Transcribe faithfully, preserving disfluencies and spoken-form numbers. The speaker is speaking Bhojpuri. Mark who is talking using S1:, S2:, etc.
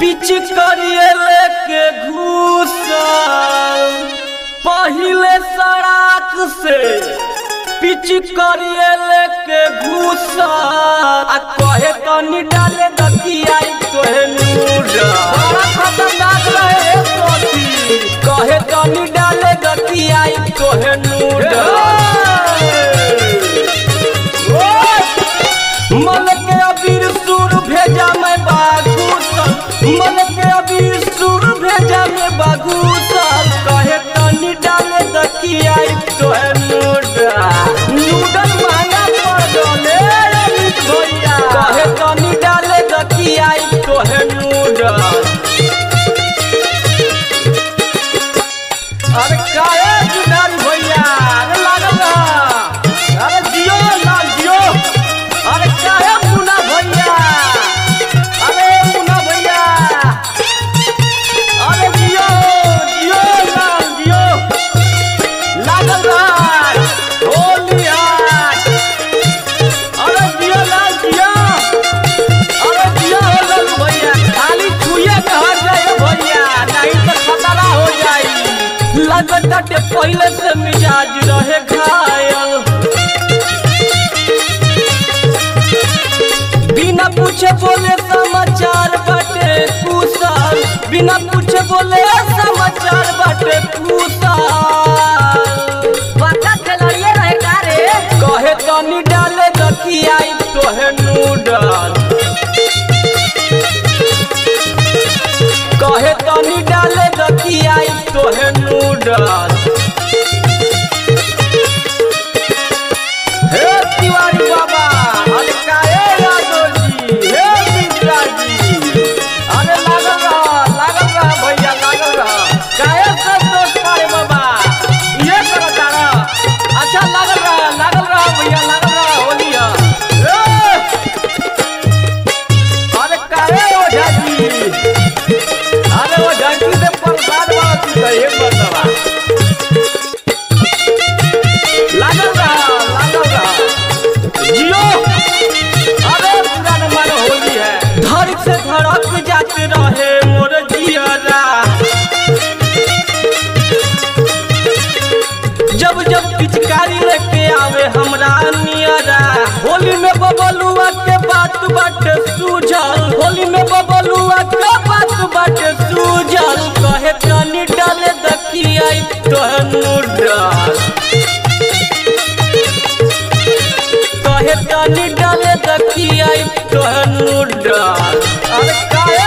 S1: पिच करिए लेके घूसल पहिले सड़क से पिच करिए लेके घूसल आ कहे तनी डाले दकिया तोहे नूडा बड़ा खतरनाक रहे सोती कहे तनी डाले दकिया तोहे नूडा मन के अबीर सुर भेजा मैं बागूसल मन के अबीर सुर भेजा मैं बागूसल कहे तनी डाले दकिया तोहे नूडा नूडल महंगा पड़ गले अमित भैया कहे तनी डाले दकिया तोहे नूडल अरे काहे जुनारी भैया अरे लागल रहा अरे जियो लाल जियो अरे काहे मुन्ना भैया अरे मुन्ना भैया अरे जियो जियो लाल जियो लागल रहा होली हाथ अरे जियो लाल जियो अरे जियो लाल भैया खाली छुए कहा जाए भैया नहीं तो खतरा हो जाई लागत के पहले से मिजाज रहे घायल बिना पूछे बोले समाचार बाटे कुशल बिना पूछे बोले समाचार बाटे कुशल
S2: बड़का खिलाड़िए रहे का रे
S1: कहे तनी डाले दकिया तोहे नूडल कहे तनी डाले दकिया तोहे नूडल हे तिवारी बाबा अरे काहे यादव जी हे मिश्रा जी अरे लागल रहा लागल रहा भैया लागल रहा काहे सब दोस्त पारे बाबा ये करता रहा अच्छा लागल रहा लागल रहा भैया लागल रहा होली है अरे काहे ओझा जी अरे वो झंकी से प्रसाद वाला तू कहे बतवा लागल रहा लागल रहा जियो अरे पूरा नंबर होली है धड़क से धड़क जाते रहे मोर जियरा जब जब पिचकारी लेके आवे हमरा नियरा होली में बबलुआ के बात बाटे सूझल होली में बबलुआ के बात बाटे सूझल कहे तनी डाले दकिया तोहे नूडल कहे तनी डाले दकिया तोहे नूडल अरे काहे